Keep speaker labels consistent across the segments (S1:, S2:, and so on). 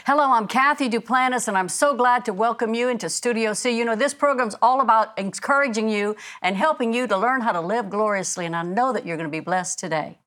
S1: Hello, I'm Kathy Duplantis, and I'm so glad to welcome you into Studio C. You know, this program's all about encouraging you and helping you to learn how to live gloriously, and I know that you're going to be blessed today.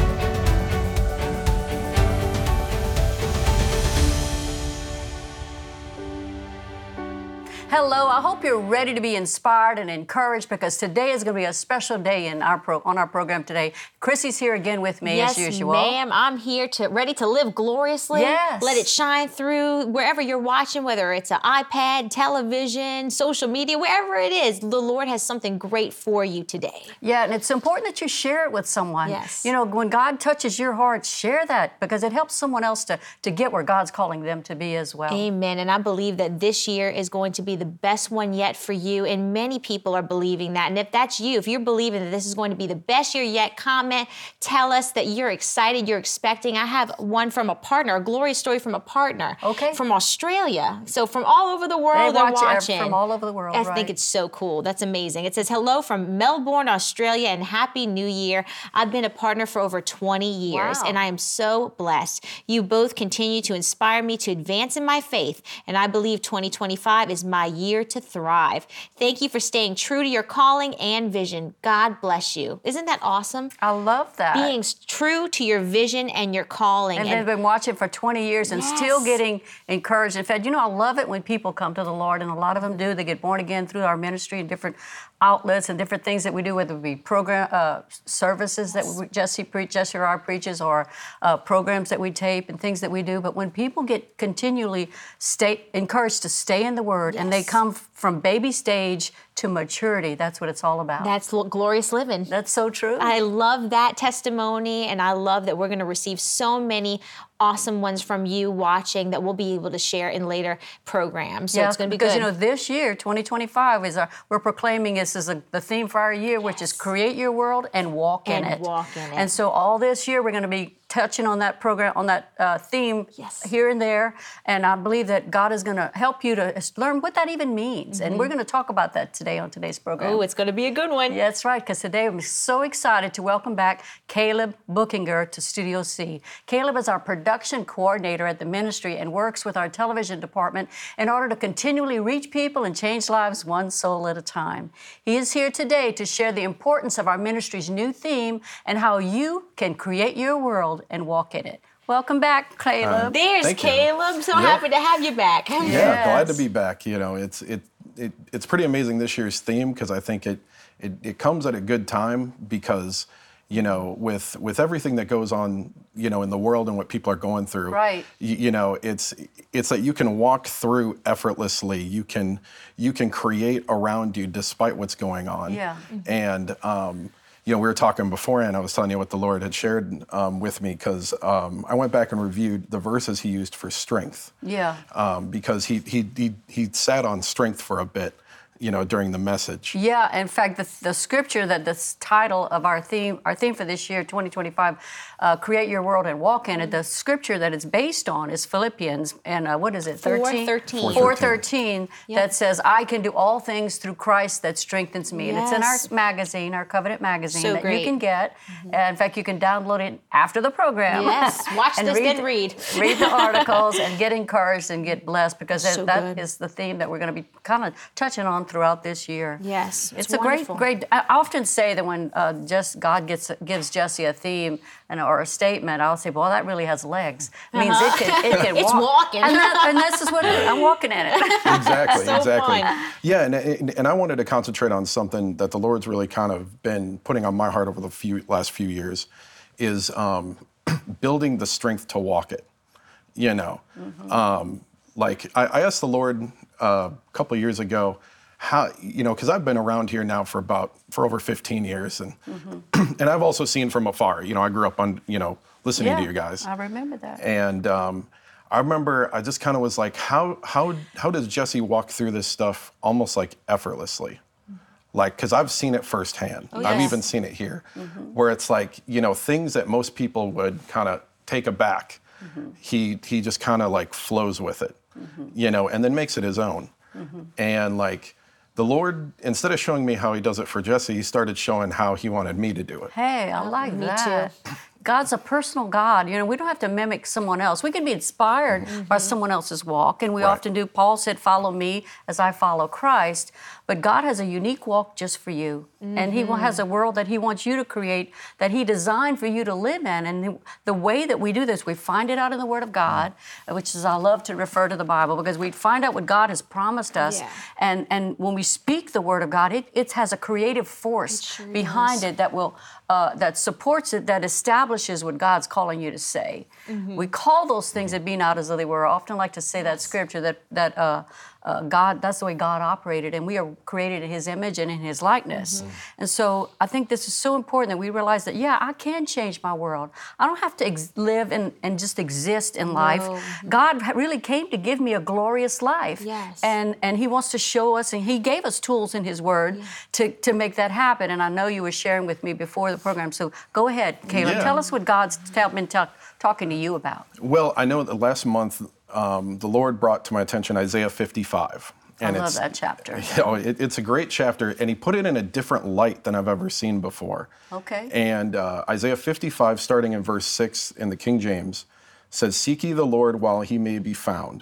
S1: Hello, I hope you're ready to be inspired and encouraged because today is going to be a special day on our program today. Chrissy's here again with me as usual.
S2: Yes, ma'am. I'm here ready to live gloriously.
S1: Yes.
S2: Let it shine through wherever you're watching, whether it's an iPad, television, social media, wherever it is. The Lord has something great for you today.
S1: Yeah, and it's important that you share it with someone.
S2: Yes.
S1: You know, when God touches your heart, share that because it helps someone else to get where God's calling them to be as well.
S2: Amen. And I believe that this year is going to be the best one yet for you. And many people are believing that. And if that's you, if you're believing that this is going to be the best year yet, comment, tell us that you're excited, you're expecting. I have one from a partner, a glorious story from a partner.
S1: Okay.
S2: From Australia. So from all over the world, they're watching.
S1: From all over the world,
S2: I think it's so cool. That's amazing. It says, hello from Melbourne, Australia, and Happy New Year. I've been a partner for over 20 years, and I am so blessed. You both continue to inspire me to advance in my faith, and I believe 2025 is my year to thrive. Thank you for staying true to your calling and vision. God bless you. Isn't that awesome?
S1: I love that.
S2: Being true to your vision and your calling.
S1: And they've been watching for 20 years and still getting encouraged and fed. You know, I love it when people come to the Lord, and a lot of them do. They get born again through our ministry and different outlets and different things that we do, whether it be program services that Jesse or I preaches, or programs that we tape and things that we do. But when people get continually encouraged to stay in the Word, and they come from baby stage to maturity, that's what it's all about.
S2: That's glorious living.
S1: That's so true.
S2: I love that testimony, and I love that we're going to receive so many awesome ones from you watching that we'll be able to share in later programs. So it's going to be good.
S1: Because, you know, this year, 2025, we're proclaiming this is the theme for our year, which is create your world and walk in it. And so all this year, we're going to be touching on that program, on that theme here and there. And I believe that God is going to help you to learn what that even means. And we're going to talk about that today on today's program.
S2: Oh, it's going to be a good one.
S1: Yeah, that's right, because today I'm so excited to welcome back Caleb Bookinger to Studio C. Caleb is our production coordinator at the ministry and works with our television department in order to continually reach people and change lives one soul at a time. He is here today to share the importance of our ministry's new theme and how you can create your world and walk in it. Welcome back, Caleb.
S2: There's Caleb. So happy to have you back.
S3: Yeah, glad to be back. You know, it's pretty amazing this year's theme because I think it comes at a good time because, you know, with everything that goes on, you know, in the world and what people are going through,
S1: right?
S3: You know, it's that you can walk through effortlessly. You can create around you despite what's going on.
S1: Yeah.
S3: And you know, we were talking beforehand. I was telling you what the Lord had shared with me because I went back and reviewed the verses He used for strength.
S1: Yeah.
S3: Because he sat on strength for a bit, you know, during the message.
S1: Yeah, in fact, the scripture that this title of our theme for this year, 2025, Create Your World and Walk in It, the scripture that it's based on is Philippians, and what is it,
S2: 4:13.
S1: 4:13, that says, I can do all things through Christ that strengthens me. And it's in our magazine, our Covenant magazine, that you can get. In fact, you can download it after the program.
S2: Yes, watch this, then read.
S1: Read the articles and get encouraged and get blessed because that is the theme that we're going to be kind of touching on throughout this year.
S2: Yes,
S1: it's a great. I often say that when God gives Jesse a theme or a statement, I'll say, "Well, that really has legs." It means it can walk.
S2: It's walking,
S1: and this is what it is. I'm walking in it.
S3: Exactly,
S2: so
S3: exactly.
S2: Fun.
S3: Yeah, and I wanted to concentrate on something that the Lord's really kind of been putting on my heart over the last few years, is building the strength to walk it. You know, like I asked the Lord a couple of years ago. How, you know, because I've been around here now for over 15 years, and and I've also seen from afar. You know, I grew up on, you know, listening to you guys.
S1: I remember that.
S3: And I remember I just kind of was like, how does Jesse walk through this stuff almost like effortlessly? Like, because I've seen it firsthand. I've even seen it here, where it's like, you know, things that most people would kind of take aback. He just kind of like flows with it, you know, and then makes it his own. And like, the Lord, instead of showing me how He does it for Jesse, He started showing how He wanted me to do it.
S1: Hey, I like that.
S2: Me too.
S1: God's a personal God. We don't have to mimic someone else. We can be inspired by someone else's walk, and we often do. Paul said, "Follow me as I follow Christ." But God has a unique walk just for you, and He has a world that He wants you to create, that He designed for you to live in. And the way that we do this, we find it out in the Word of God, which is, I love to refer to the Bible, because we find out what God has promised us.
S2: Yeah.
S1: And when we speak the Word of God, it has a creative force behind it that will that supports it, that establishes what God's calling you to say. We call those things that be not as though they were. I often like to say that scripture that God, that's the way God operated, and we are created in His image and in His likeness. And so I think this is so important that we realize that, I can change my world. I don't have to live and just exist in life. God really came to give me a glorious life.
S2: Yes.
S1: And He wants to show us, and He gave us tools in His Word to make that happen. And I know you were sharing with me before the program, so go ahead, Caleb.
S3: Yeah.
S1: Tell us what God's been talking to you about.
S3: Well, I know that last month the Lord brought to my attention Isaiah 55. And
S1: I love that chapter.
S3: It's a great chapter, and He put it in a different light than I've ever seen before.
S1: Okay.
S3: And Isaiah 55, starting in verse 6 in the King James, says, "Seek ye the Lord while He may be found.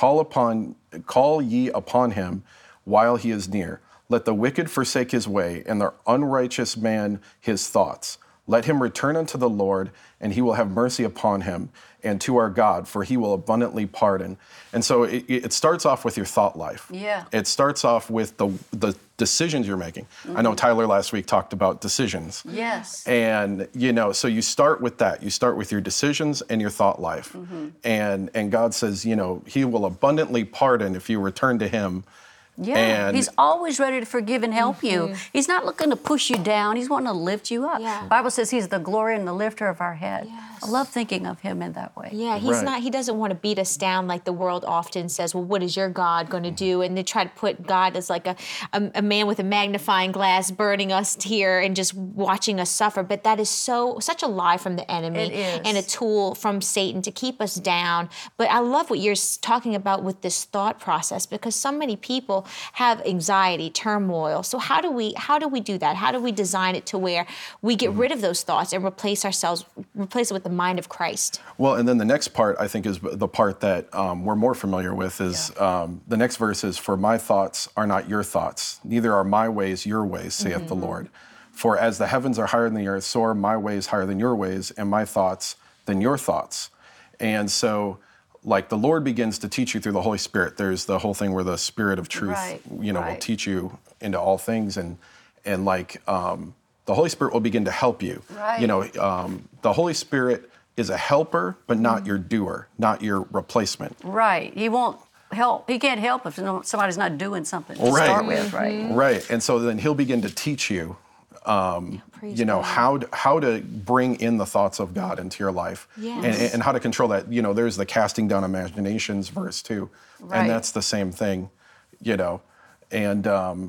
S3: Call ye upon Him while He is near. Let the wicked forsake his way, and the unrighteous man his thoughts. Let him return unto the Lord, and He will have mercy upon him, and to our God, for He will abundantly pardon." And so it starts off with your thought life.
S1: Yeah.
S3: It starts off with the decisions you're making. I know Tyler last week talked about decisions.
S1: Yes.
S3: And, so you start with that. You start with your decisions and your thought life. And God says, He will abundantly pardon if you return to Him.
S1: Yeah,
S3: And
S1: He's always ready to forgive and help you. He's not looking to push you down. He's wanting to lift you up.
S2: Yeah.
S1: The Bible says He's the glory and the lifter of our head.
S2: Yes.
S1: I love thinking of Him in that way.
S2: Yeah, He's
S3: Right.
S2: not. He doesn't want to beat us down like the world often says. Well, what is your God going to do? And they try to put God as like a man with a magnifying glass, burning us here and just watching us suffer. But that is such a lie from the enemy,
S1: It is.
S2: and a tool from Satan to keep us down. But I love what you're talking about with this thought process, because so many people have anxiety, turmoil. So how do we do that? How do we design it to where we get rid of those thoughts and replace it with the mind of Christ?
S3: Well, and then the next part, I think, is the part that we're more familiar with is the next verse is, "For my thoughts are not your thoughts, neither are my ways your ways, saith the Lord. For as the heavens are higher than the earth, so are my ways higher than your ways, and my thoughts than your thoughts." And so, like, the Lord begins to teach you through the Holy Spirit. There's the whole thing where the Spirit of truth,
S1: Right,
S3: will
S1: right.
S3: teach you into all things, and the Holy Spirit will begin to help you.
S1: Right.
S3: The Holy Spirit is a helper, but not your doer, not your replacement.
S1: Right. He won't help. He can't help if somebody's not doing something to
S3: Right.
S1: start with, right?
S3: Right. And so then He'll begin to teach you,
S2: Praise God.
S3: how to bring in the thoughts of God into your life,
S2: Yes.
S3: and how to control that. There's the casting down imaginations verse too,
S1: Right.
S3: and that's the same thing, and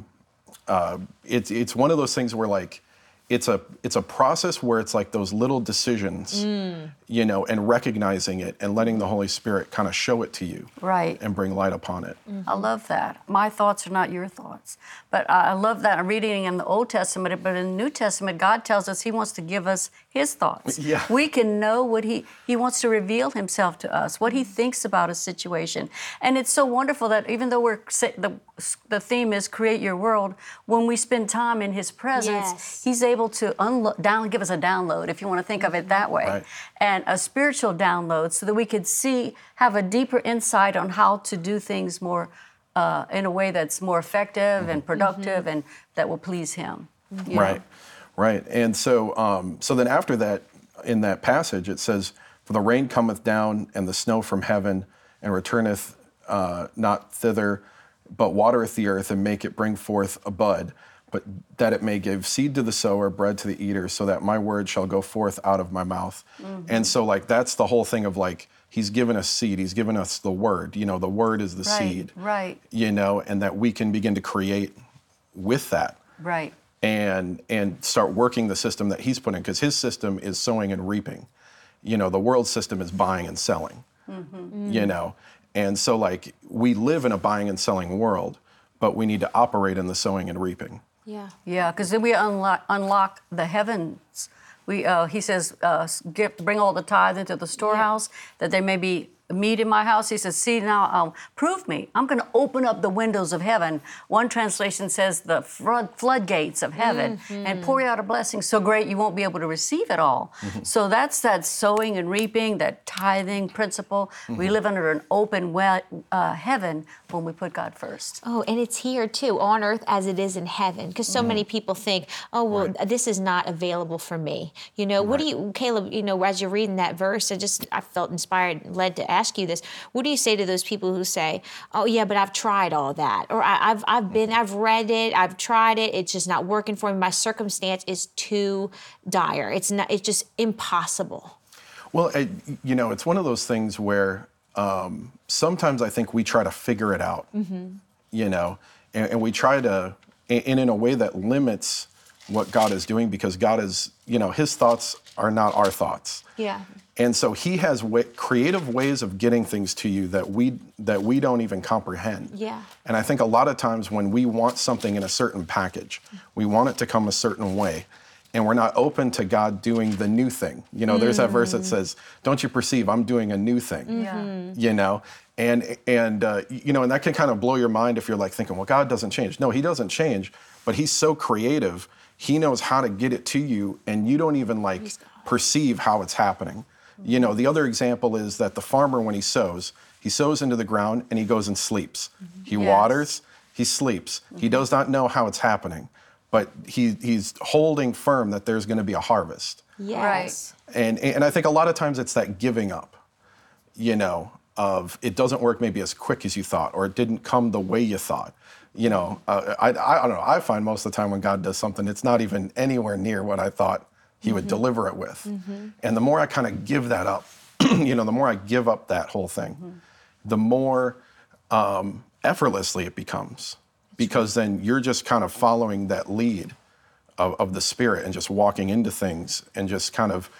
S3: it's one of those things where, like, it's a process where it's like those little decisions, and recognizing it and letting the Holy Spirit kind of show it to you,
S1: Right.
S3: and bring light upon it.
S1: I love that. My thoughts are not your thoughts. But I love that. I'm reading in the Old Testament, but in the New Testament, God tells us He wants to give us His thoughts.
S3: Yeah.
S1: We can know what He wants to reveal Himself to us, what He thinks about a situation. And it's so wonderful that even though the theme is create your world, when we spend time in His presence,
S2: Yes.
S1: He's able to give us a download, if you want to think of it that way.
S3: Right.
S1: And a spiritual download so that we could have a deeper insight on how to do things more in a way that's more effective and productive and that will please Him. you know?
S3: Right. And so then after that, in that passage, it says, "For the rain cometh down and the snow from heaven, and returneth not thither, but watereth the earth, and make it bring forth a bud, but that it may give seed to the sower, bread to the eater, so that my word shall go forth out of my mouth." And so, like, that's the whole thing of, like, He's given us seed. He's given us the word. The word is the seed.
S1: Right.
S3: And that we can begin to create with that.
S1: Right.
S3: And start working the system that He's put in, because His system is sowing and reaping. The world system is buying and selling. And so, like, we live in a buying and selling world, but we need to operate in the sowing and reaping.
S2: Yeah.
S1: Yeah, because then we unlock the heavens He says, bring all the tithe into the storehouse, that there may be meat in my house. He says, see now, prove me. I'm going to open up the windows of heaven. One translation says the floodgates of heaven and pour you out a blessing so great you won't be able to receive it all. So that's that sowing and reaping, that tithing principle. We live under an open heaven when we put God first.
S2: Oh, and it's here too, on earth as it is in heaven. Because so many people think, oh, well, this is not available for me. You know, what do you, Caleb, you know, as you're reading that verse, I felt inspired, led to ask you this. What do you say to those people who say, oh, yeah, but I've tried all that? Or I've read it, I've tried it, it's just not working for me. My circumstance is too dire. It's just impossible.
S3: Well, you know, it's one of those things where sometimes I think we try to figure it out, you know, and we try to, and in a way that limits what God is doing, because God is, you know, his thoughts are not our thoughts.
S2: Yeah.
S3: And so he has creative ways of getting things to you that we don't even comprehend.
S2: Yeah.
S3: And I think a lot of times when we want something in a certain package, we want it to come a certain way, and we're not open to God doing the new thing. You know, there's that verse that says, "Don't you perceive I'm doing a new thing?"
S1: Yeah.
S3: You know, and you know, and that can kind of blow your mind if you're like thinking, well, God doesn't change. No, he doesn't change, but he's so creative. He knows how to get it to you, and you don't even like perceive how it's happening. You know, the other example is that the farmer, when he sows into the ground and he goes and sleeps. He waters, he sleeps. He does not know how it's happening, but he's holding firm that there's going to be a harvest.
S2: Yes.
S3: And I think a lot of times it's that giving up, you know, of it doesn't work maybe as quick as you thought, or it didn't come the way you thought. You know, I don't know. I find most of the time when God does something, it's not even anywhere near what I thought he would deliver it with. And the more I kind of give that up, you know, the more I give up that whole thing, the more effortlessly it becomes, because then you're just kind of following that lead of the Spirit and just walking into things, and just kind of,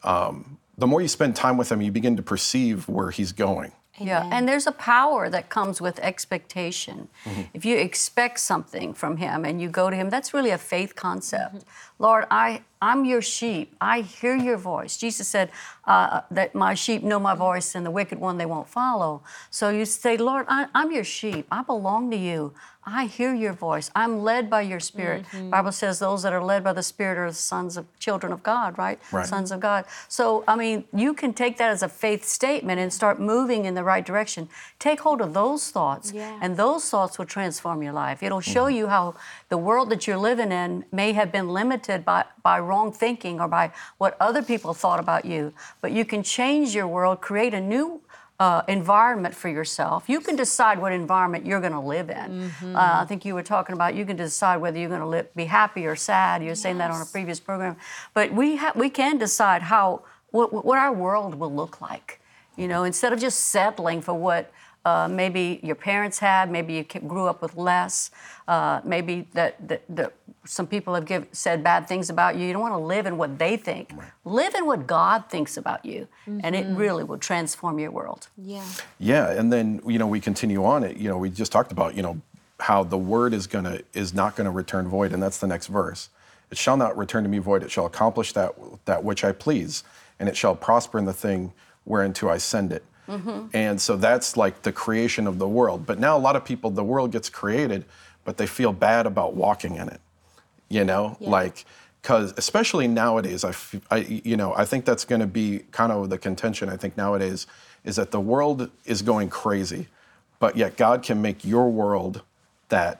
S3: the more you spend time with him, you begin to perceive where he's going.
S1: Yeah, and there's a power that comes with expectation. If you expect something from him and you go to him, that's really a faith concept. Lord, I'm your sheep. I hear your voice. Jesus said that my sheep know my voice, and the wicked one they won't follow. So you say, Lord, I'm your sheep. I belong to you. I hear your voice. I'm led by your Spirit. Bible says those that are led by the Spirit are the children of God, right? Sons of God. So, I mean, you can take that as a faith statement and start moving in the right direction. Take hold of those thoughts, and those thoughts will transform your life. It'll show you how the world that you're living in may have been limited by wrong thinking or by what other people thought about you. But you can change your world, create a new environment for yourself. You can decide what environment you're going to live in. I think you were talking about you can decide whether you're going to be happy or sad. You were saying that on a previous program. But we can decide what our world will look like. You know, instead of just settling for what maybe your parents had, maybe you grew up with less, maybe that some people have said bad things about you. You don't want to live in what they think. Live in what God thinks about you, and it really will transform your world.
S3: Yeah, and then, you know, we continue on it. You know, we just talked about, you know, how the word is not gonna return void, and that's the next verse. It shall not return to me void. It shall accomplish that which I please, and it shall prosper in the thing whereunto I send it. And so that's like the creation of the world. But now a lot of people, the world gets created, but they feel bad about walking in it. You know, like, because especially nowadays, I think that's going to be kind of the contention. I think nowadays is that the world is going crazy, but yet God can make your world that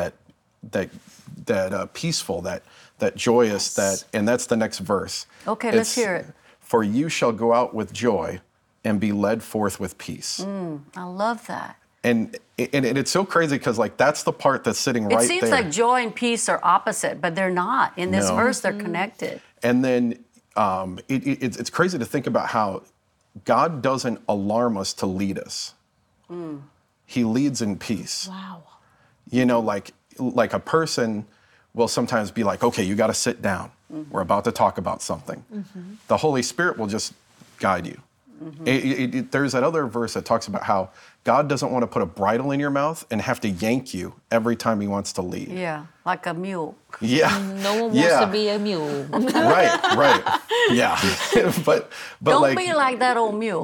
S3: peaceful, that joyous, and that's the next verse.
S1: Okay, let's hear it.
S3: For you shall go out with joy and be led forth with peace.
S1: I love that.
S3: And it's so crazy because, like, that's the part that's sitting right there.
S1: It seems like joy and peace are opposite, but they're not. In this verse, they're connected.
S3: And then it's crazy to think about how God doesn't alarm us to lead us. He leads in peace.
S2: Wow.
S3: You know, like a person will sometimes be like, okay, you got to sit down. We're about to talk about something. The Holy Spirit will just guide you. There's that other verse that talks about how God doesn't want to put a bridle in your mouth and have to yank you every time he wants to lead.
S1: Yeah, like a mule.
S3: Yeah.
S2: No one wants to be a mule.
S3: Right. Yeah. but
S1: Don't
S3: like,
S1: be like that old mule.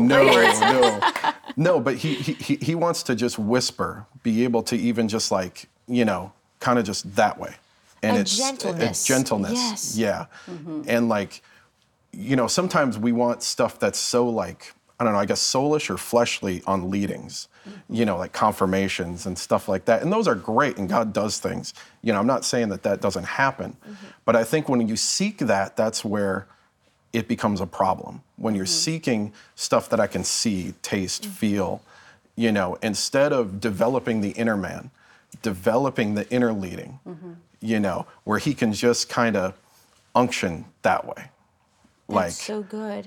S3: No, but he wants to just whisper, be able to even just like, kind of just that way. And it's
S2: gentleness.
S3: Gentleness.
S2: Yes.
S3: Yeah. And like, sometimes we want stuff that's so like, I don't know, I guess soulish or fleshly on leadings, like confirmations and stuff like that. And those are great, and God does things. I'm not saying that doesn't happen, but I think when you seek that, that's where it becomes a problem. When you're seeking stuff that I can see, taste, feel, instead of developing the inner man, developing the inner leading, where he can just kind of unction that way.
S2: That's so good.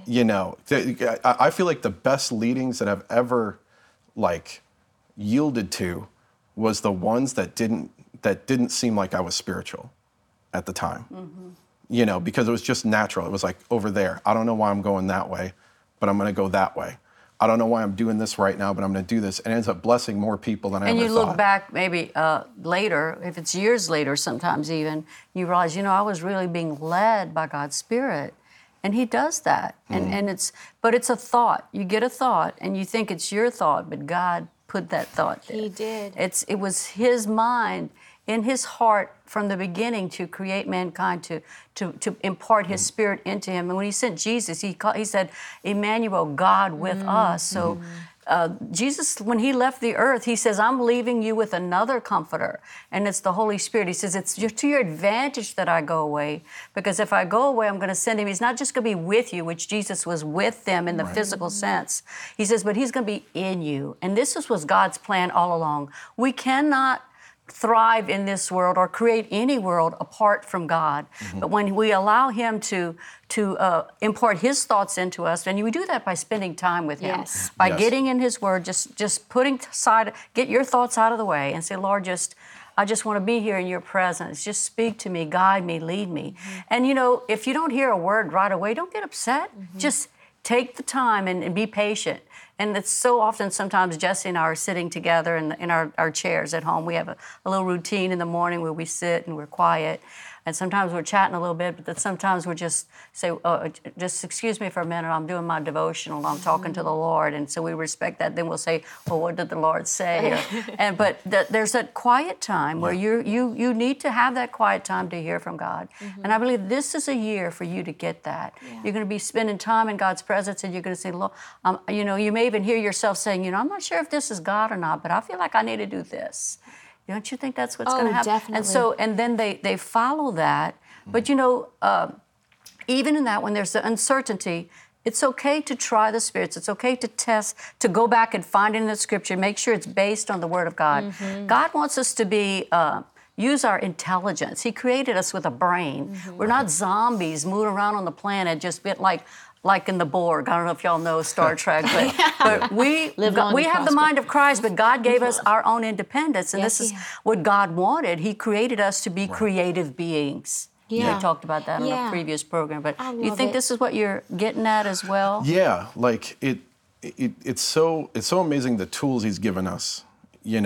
S3: I feel like the best leadings that I've ever yielded to was the ones that didn't seem like I was spiritual at the time. Because it was just natural. It was like over there. I don't know why I'm going that way, but I'm going to go that way. I don't know why I'm doing this right now, but I'm going to do this. And it ends up blessing more people than I ever thought.
S1: And you look back maybe later, if it's years later sometimes even, you realize, I was really being led by God's Spirit. And he does that. But it's a thought. You get a thought and you think it's your thought, but God put that thought there.
S2: He did.
S1: It was his mind in his heart from the beginning to create mankind, to impart his Spirit into him. And when he sent Jesus, he said, Emmanuel, God with us. So Jesus, when he left the earth, he says, I'm leaving you with another comforter, and it's the Holy Spirit. He says, it's to your advantage that I go away, because if I go away, I'm going to send him. He's not just going to be with you, which Jesus was with them in the physical sense. He says, but he's going to be in you. And this was God's plan all along. We cannot thrive in this world or create any world apart from God. But when we allow him to impart his thoughts into us, and we do that by spending time with him, by getting in his word, just putting aside, get your thoughts out of the way and say, Lord, I just want to be here in your presence. Just speak to me, guide me, lead me. And if you don't hear a word right away, don't get upset. Just take the time and be patient. And it's so often, sometimes Jesse and I are sitting together in our chairs at home. We have a little routine in the morning where we sit and we're quiet. And sometimes we're chatting a little bit, but then sometimes we're just say, just excuse me for a minute, I'm doing my devotional, I'm talking to the Lord. And so we respect that. Then we'll say, well, what did the Lord say? But there's that quiet time where you need to have that quiet time to hear from God. And I believe this is a year for you to get that. You're going to be spending time in God's presence, and you're going to say, Lord, you may even hear yourself saying, I'm not sure if this is God or not, but I feel like I need to do this. Don't you think that's what's going to happen?
S2: Definitely.
S1: And then they follow that. But even in that, when there's the uncertainty, it's okay to try the spirits. It's okay to test, to go back and find it in the Scripture, make sure it's based on the Word of God. God wants us to use our intelligence. He created us with a brain. We're not zombies moving around on the planet, just a bit like in the Borg. I don't know if y'all know Star Trek, but we have the mind of Christ, but God gave us our own independence, and this is what God wanted. He created us to be creative beings. We talked about that on a previous program, but you think this is what you're getting at as well? Yeah,
S3: it's so amazing the tools He's given us, and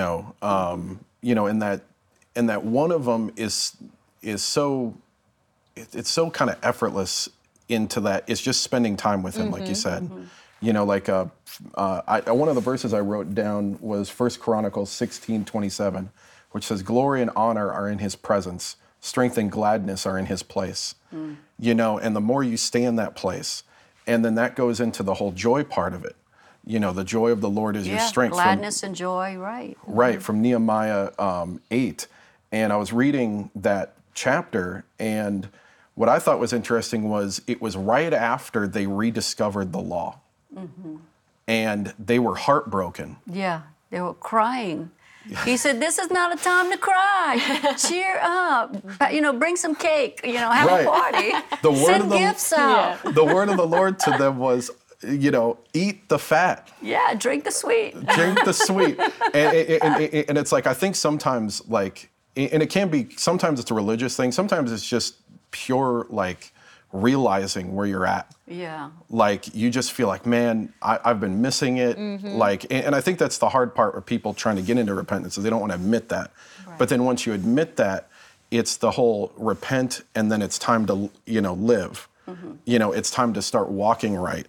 S3: that one of them is so it's so kind of effortless. Into that, it's just spending time with him, like you said. One of the verses I wrote down was 1 Chronicles 16:27, which says, "Glory and honor are in his presence, strength and gladness are in his place." And the more you stay in that place, and then that goes into the whole joy part of it. The joy of the Lord is your strength.
S1: Gladness and joy, right.
S3: Right, from Nehemiah 8. And I was reading that chapter, and what I thought was interesting was it was right after they rediscovered the law. And they were heartbroken.
S1: Yeah, they were crying. He said, this is not a time to cry. Cheer up. Bring some cake. Have a party. Send gifts out.
S3: The word of the Lord to them was, eat the fat.
S1: Yeah, drink the sweet.
S3: Drink the sweet. And it's like, I think sometimes, and it can be, sometimes it's a religious thing. Sometimes it's just pure realizing where you're at.
S1: Yeah.
S3: Like you just feel like, man, I've been missing it. Like, and I think that's the hard part of people trying to get into repentance is they don't want to admit that.
S1: Right.
S3: But then once you admit that, it's the whole repent and then it's time to, live. It's time to start walking right.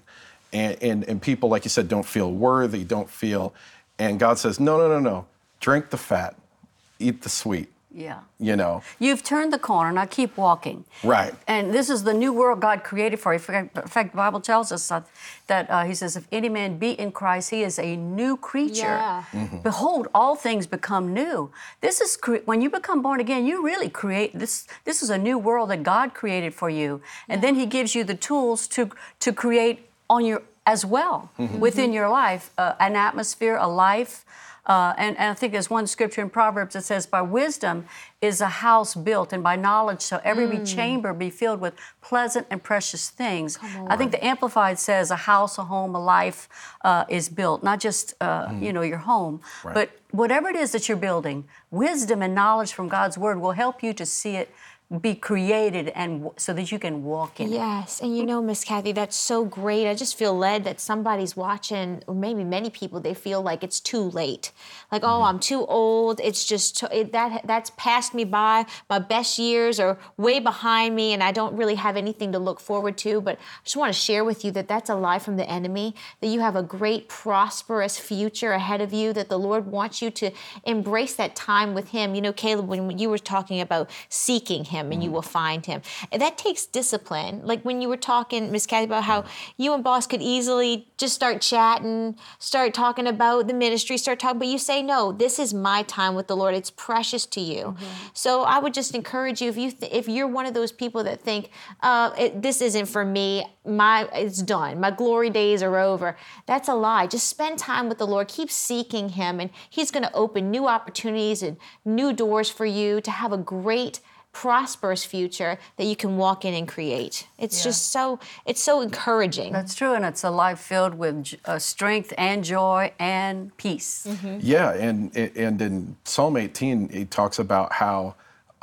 S3: And people, like you said, don't feel worthy, don't feel, and God says, no, drink the fat, eat the sweet.
S1: Yeah.
S3: You've
S1: turned the corner, now keep walking.
S3: Right.
S1: And this is the new world God created for you. In fact, the Bible tells us that he says, if any man be in Christ, he is a new creature.
S2: Yeah.
S1: Behold, all things become new. This is, when you become born again, you really create, this is a new world that God created for you. And then he gives you the tools to create on your, as well, within your life, an atmosphere, a life. And I think there's one scripture in Proverbs that says, by wisdom is a house built, and by knowledge shall every chamber be filled with pleasant and precious things. I think the Amplified says a house, a home, a life is built, not just your home,
S3: Right.
S1: but whatever it is that you're building, wisdom and knowledge from God's word will help you to see it be created and so that you can walk in it.
S2: Yes, and Miss Kathy, that's so great. I just feel led that somebody's watching, or maybe many people, they feel like it's too late. Like, oh, I'm too old. It's just, that's passed me by. My best years are way behind me, and I don't really have anything to look forward to. But I just want to share with you that that's a lie from the enemy, that you have a great, prosperous future ahead of you, that the Lord wants you to embrace that time with him. Caleb, when you were talking about seeking him, and you will find him. And that takes discipline. Like when you were talking, Miss Kathy, about how you and boss could easily just start chatting, start talking about the ministry, but you say, no, this is my time with the Lord. It's precious to you. So I would just encourage you, if you're one of those people that think, this isn't for me, it's done. My glory days are over. That's a lie. Just spend time with the Lord. Keep seeking him, and he's going to open new opportunities and new doors for you to have a great, prosperous future that you can walk in and create. It's just it's so encouraging.
S1: That's true, and it's a life filled with strength and joy and peace.
S3: Yeah, and in Psalm 18, he talks about how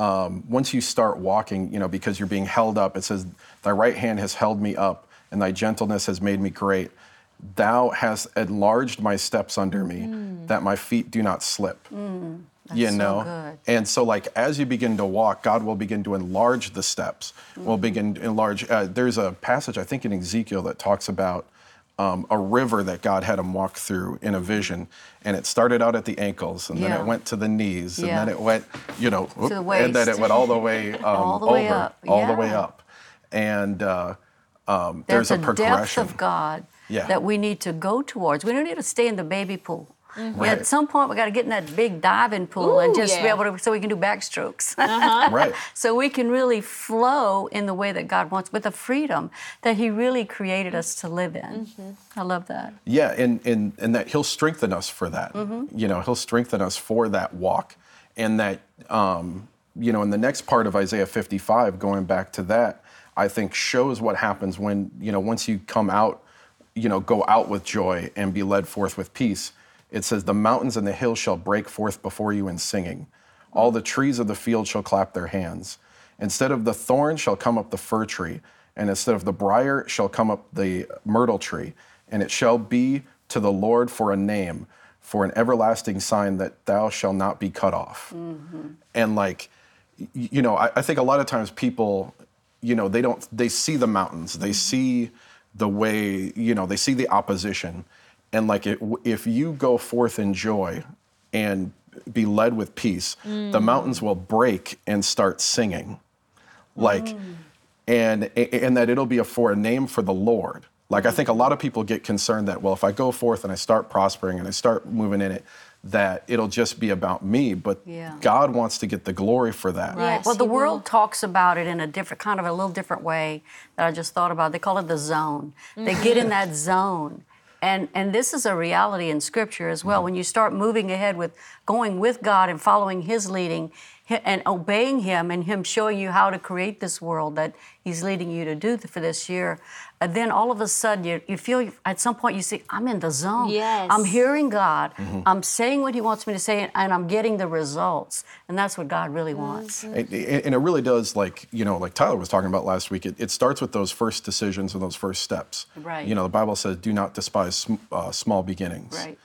S3: once you start walking, because you're being held up, it says, thy right hand has held me up, and thy gentleness has made me great. Thou hast enlarged my steps under me, that my feet do not slip.
S1: That's so good.
S3: And so like as you begin to walk, God will begin to enlarge the steps. Will begin to enlarge. There's a passage I think in Ezekiel that talks about a river that God had him walk through in a vision, and it started out at the ankles, and then it went to the knees, and then it went,
S1: to the waist.
S3: and then it went all the way
S1: all the way
S3: over,
S1: up.
S3: all the way up. And there's a progression.
S1: Depth of God
S3: Yeah.
S1: that we need to go towards. We don't need to stay in the baby pool.
S3: Right.
S1: At some point, we got to get in that big diving pool and just be
S2: yeah.
S1: able to, so we can do backstrokes.
S3: Right.
S1: So we can really flow in the way that God wants, with the freedom that He really created us to live in. I love that.
S3: Yeah, and that He'll strengthen us for that. He'll strengthen us for that walk. And that, in the next part of Isaiah 55, going back to that, I think shows what happens when, once you come out, go out with joy and be led forth with peace. It says, the mountains and the hills shall break forth before you in singing. All the trees of the field shall clap their hands. Instead of the thorn shall come up the fir tree, and instead of the briar shall come up the myrtle tree. And it shall be to the Lord for a name, for an everlasting sign that thou shalt not be cut off. And I think a lot of times people, they see the mountains, they see the way, they see the opposition. And if you go forth in joy and be led with peace, the mountains will break and start singing. And that it'll be for a name for the Lord. I think a lot of people get concerned that, well, if I go forth and I start prospering and I start moving in it, that it'll just be about me. But God wants to get the glory for that.
S1: Right.
S2: Yes,
S1: well, the
S2: He
S1: world
S2: will.
S1: talks about it in a little different way that I just thought about. They call it the zone. They get in that zone. And this is a reality in Scripture as well. When you start moving ahead with going with God and following His leading, and obeying him and him showing you how to create this world that he's leading you to do for this year, and then all of a sudden you feel at some point you say, I'm in the zone.
S2: Yes.
S1: I'm hearing God. I'm saying what he wants me to say, and I'm getting the results. And that's what God really wants.
S3: And it really does, like Tyler was talking about last week, it starts with those first decisions and those first steps.
S1: Right.
S3: The Bible says, do not despise small beginnings.
S1: Right.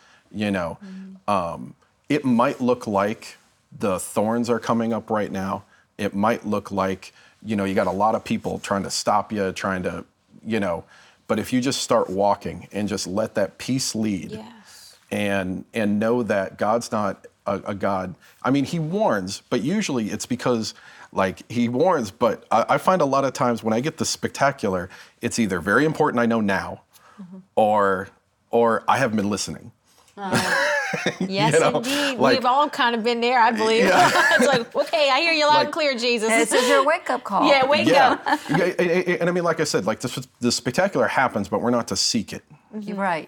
S3: It might look like the thorns are coming up right now. It might look like, you got a lot of people trying to stop you, but if you just start walking and just let that peace lead.
S2: Yes.
S3: And know that God's not a God. I mean, he warns, but usually it's because, he warns, but I find a lot of times when I get the spectacular, it's either very important, I know now, or I haven't been listening.
S2: Yes, indeed. We've all kind of been there, I believe. Yeah. It's like, okay, I hear you loud and clear, Jesus.
S1: This is your wake-up call.
S2: Yeah, wake up.
S3: And I mean, like I said, the spectacular happens, but we're not to seek it.
S1: You're right.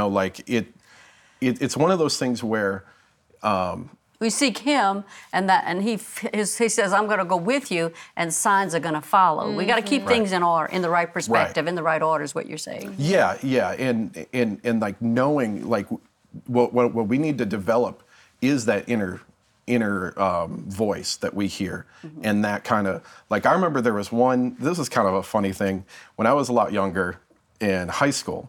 S3: It's one of those things where
S1: we seek him, and he says, I'm going to go with you, and signs are going to follow. We got to keep things in order, in the right perspective, in the right order is what you're saying.
S3: Yeah, and knowing what we need to develop is that inner voice that we hear, and that kind of I remember there was one. This is kind of a funny thing. When I was a lot younger in high school,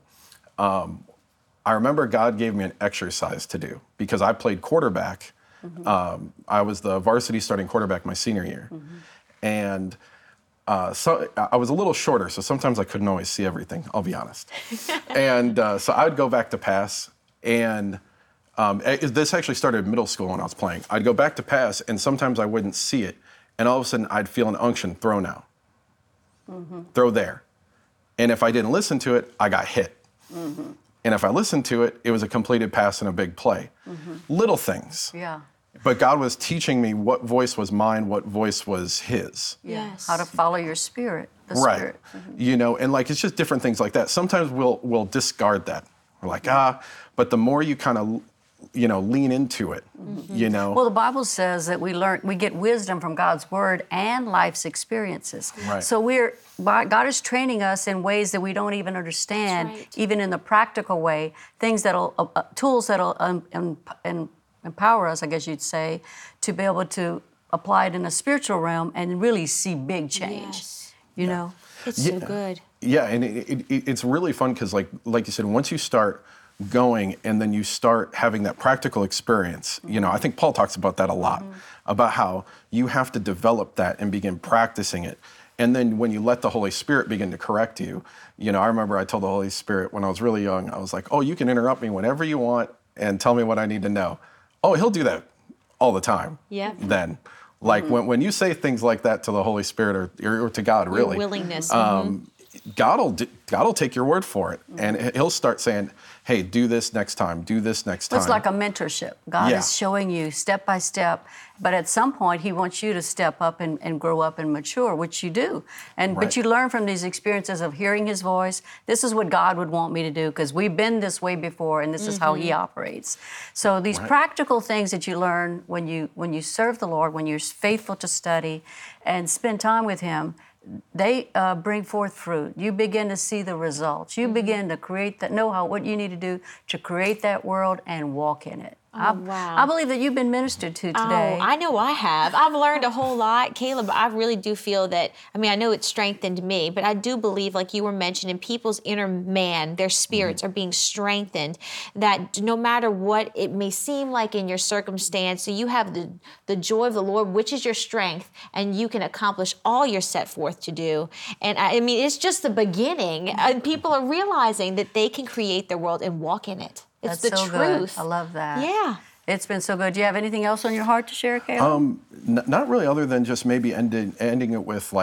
S3: I remember God gave me an exercise to do because I played quarterback. I was the varsity starting quarterback my senior year, and so I was a little shorter, so sometimes I couldn't always see everything. I'll be honest, and so I would go back to pass. And this actually started in middle school when I was playing. I'd go back to pass, and sometimes I wouldn't see it. And all of a sudden, I'd feel an unction, throw now. Throw there. And if I didn't listen to it, I got hit. And if I listened to it, it was a completed pass and a big play. Little things.
S1: Yeah.
S3: But God was teaching me what voice was mine, what voice was his.
S2: Yes.
S1: How to follow your spirit.
S3: Right. And it's just different things like that. Sometimes we'll discard that. We're like, but the more you kind of, lean into it,
S1: Well, the Bible says that we get wisdom from God's word and life's experiences.
S3: Right.
S1: So God is training us in ways that we don't even understand, even in the practical way, tools that'll empower us, I guess you'd say, to be able to apply it in a spiritual realm and really see big change.
S2: Yes. It's so good.
S3: Yeah, and it's really fun because, like you said, once you start going and then you start having that practical experience, I think Paul talks about that a lot, about how you have to develop that and begin practicing it. And then when you let the Holy Spirit begin to correct you, I remember I told the Holy Spirit when I was really young, I was like, oh, you can interrupt me whenever you want and tell me what I need to know. Oh, he'll do that all the time.
S2: Yeah.
S3: Then. When you say things like that to the Holy Spirit or to God, really.
S2: Your willingness.
S3: God'll take your word for it, and he'll start saying, hey, do this next time, do this next time.
S1: It's like a mentorship. God is showing you step by step, but at some point he wants you to step up and grow up and mature, which you do. But you learn from these experiences of hearing his voice. This is what God would want me to do because we've been this way before, and this is how he operates. So these practical things that you learn when you serve the Lord, when you're faithful to study and spend time with him, they bring forth fruit. You begin to see the results. You begin to know what you need to do to create that world and walk in it.
S2: Wow.
S1: I believe that you've been ministered to today.
S2: Oh, I know I have. I've learned a whole lot. Caleb, I really do feel that, I know it strengthened me, but I do believe, like you were mentioning, people's inner man, their spirits are being strengthened, that no matter what it may seem like in your circumstance, so you have the joy of the Lord, which is your strength, and you can accomplish all you're set forth to do. And it's just the beginning, and people are realizing that they can create their world and walk in it. It's
S1: That's
S2: the
S1: so
S2: truth.
S1: Good. I love that.
S2: Yeah.
S1: It's been so good. Do you have anything else on your heart to share, Caleb?
S3: Not really, other than just maybe ending it with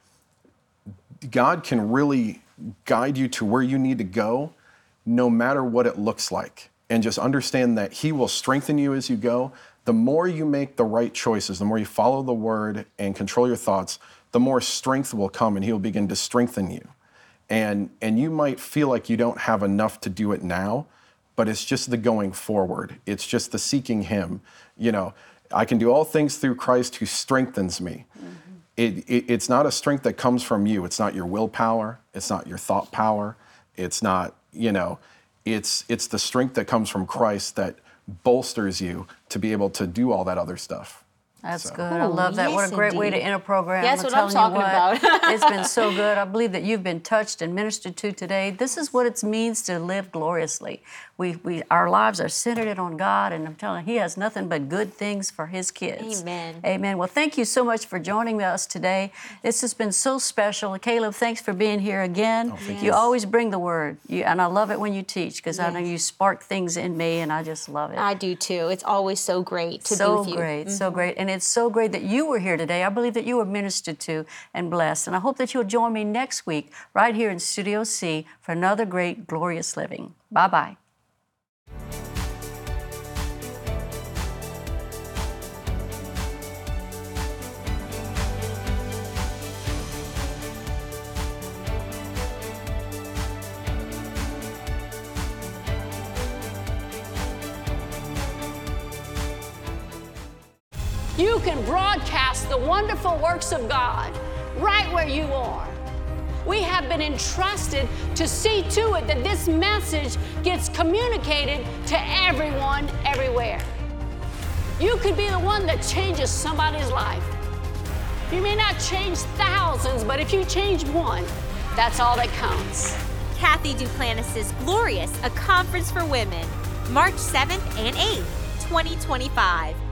S3: God can really guide you to where you need to go, no matter what it looks like. And just understand that he will strengthen you as you go. The more you make the right choices, the more you follow the word and control your thoughts, the more strength will come and he'll begin to strengthen you. And you might feel like you don't have enough to do it now, but it's just the going forward. It's just the seeking him. I can do all things through Christ who strengthens me. It's not a strength that comes from you. It's not your willpower. It's not your thought power. It's not, it's the strength that comes from Christ that bolsters you to be able to do all that other stuff.
S1: That's good. I love that. What a
S2: yes,
S1: great way to
S2: indeed.
S1: end a program.
S2: That's what I'm
S1: telling you
S2: talking
S1: what,
S2: about.
S1: It's been so good. I believe that you've been touched and ministered to today. This is what it means to live gloriously. Our lives are centered on God, and I'm telling you, He has nothing but good things for His kids.
S2: Amen.
S1: Amen. Well, thank you so much for joining us today. This has been so special. Caleb, thanks for being here again. You always bring the word, and I love it when you teach because I know you spark things in me, and I just love it.
S2: I do too. It's always so great to be with you.
S1: So great, so great. And it's so great that you were here today. I believe that you were ministered to and blessed. And I hope that you'll join me next week right here in Studio C for another great, glorious living. Bye-bye.
S4: You can broadcast the wonderful works of God right where you are. We have been entrusted to see to it that this message gets communicated to everyone, everywhere. You could be the one that changes somebody's life. You may not change thousands, but if you change one, that's all that counts.
S5: Kathy Duplantis' Glorious, a conference for women, March 7th and 8th, 2025.